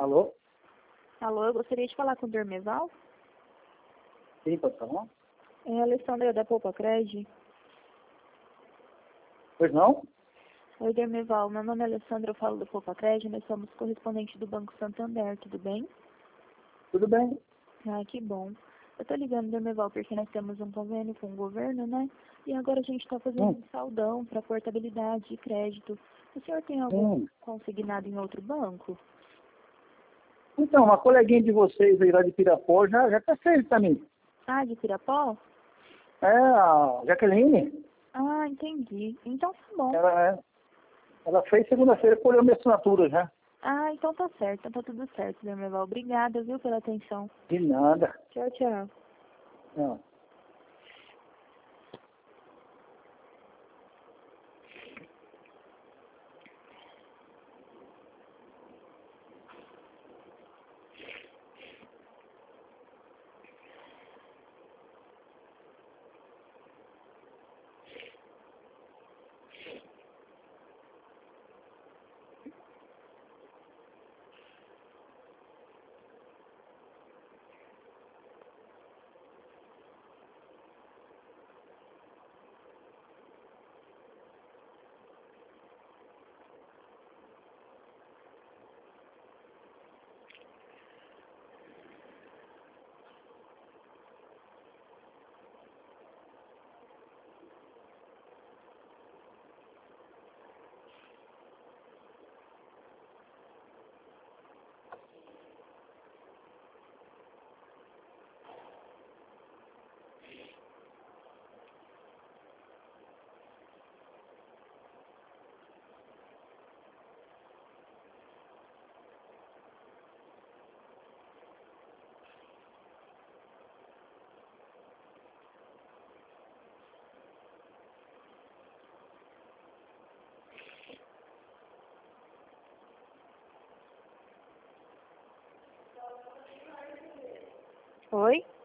Alô? Alô, eu gostaria de falar com o Dermeval. Sim, pode falar? É a Alessandra da Poupa Cred. Pois não? Oi, Dermeval. Meu nome é Alessandra, eu falo do Poupa Cred. Nós somos correspondentes do Banco Santander, tudo bem? Tudo bem. Ah, que bom. Eu tô ligando, Dermeval, porque nós temos um convênio com o governo, né? E agora a gente tá fazendo um saldão para portabilidade de crédito. O senhor tem algum consignado em outro banco? Então, uma coleguinha de vocês aí lá de Pirapó já tá feito pra mim. Ah, de Pirapó? É, a Jaqueline. Ah, entendi. Então tá bom. Ela fez segunda-feira, colheu minha assinatura já. Ah, então tá certo. Então tá tudo certo, Dermeval. Obrigada, viu, pela atenção. De nada. Tchau, tchau. Não. Oi?